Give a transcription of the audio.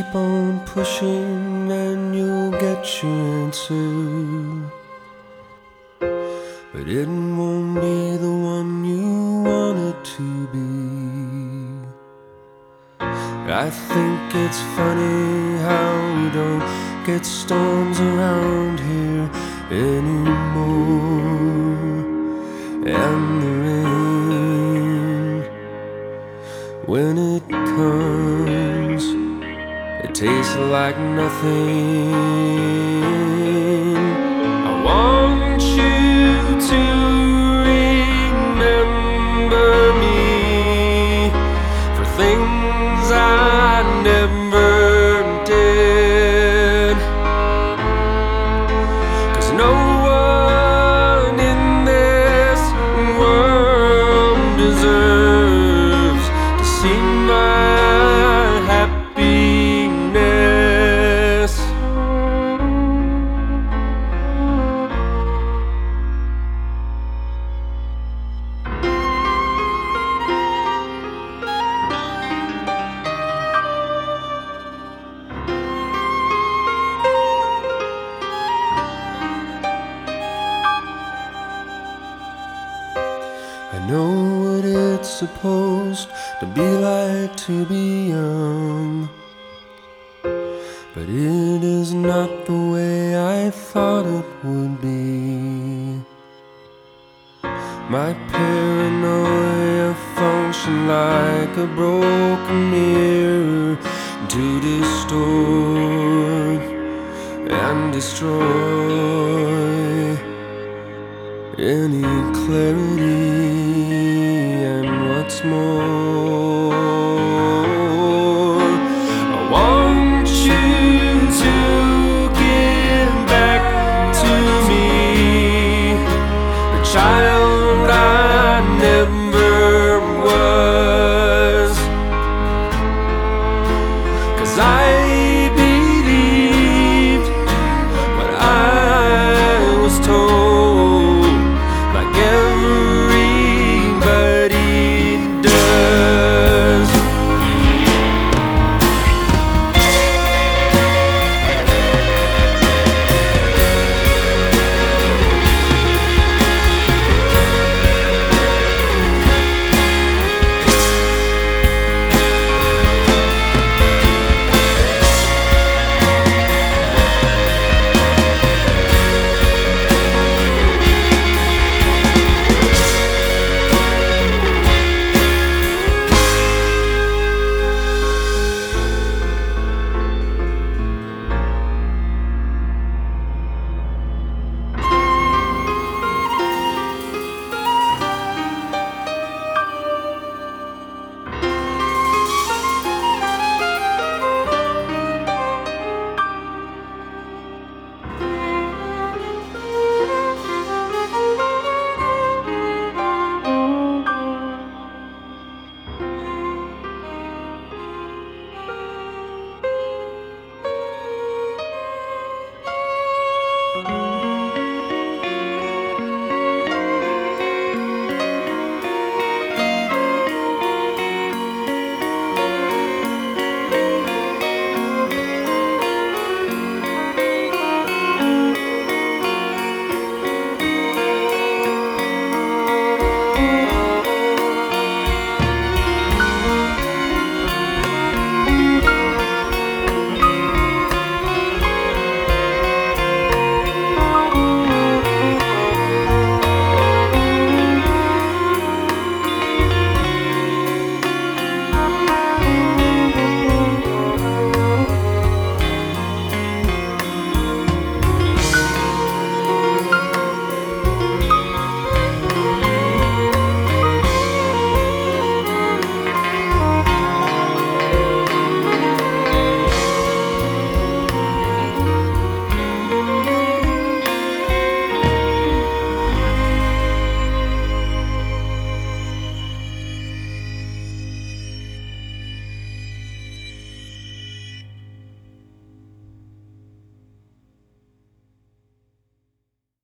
on pushing and you'll get your answer, but it won't be the one you want it to be. I think it's funny how we don't get storms around here anymore. And the rain, when it comes, it tastes like nothing. I want you to remember me for things I never did, 'cause no one in this world deserves to see my happiness. I know what it's supposed to be like to be young, but it is not the way I thought it would be. My paranoia functioned like a broken mirror to distort and destroy any clarity. And what's more, I want you to give back to me the child I never